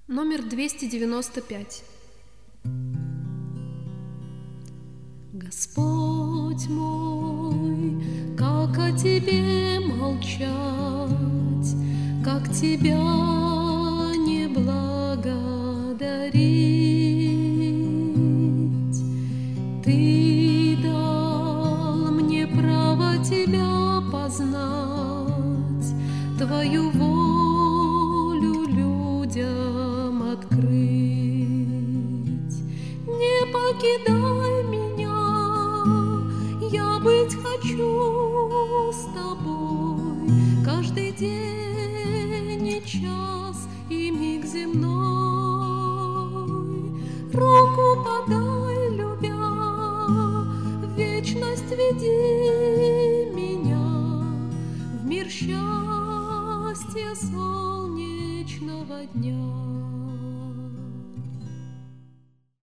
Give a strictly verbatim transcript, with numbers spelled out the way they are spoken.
Номер двести девяносто пять. Господь мой, как о Тебе молчать, как Тебя не благодарить. Ты дал мне право Тебя познать, Твою волю людям открыть. Не покидай меня, я быть хочу с Тобой каждый день и час, и миг земной. Руку подай, любя, в вечность веди.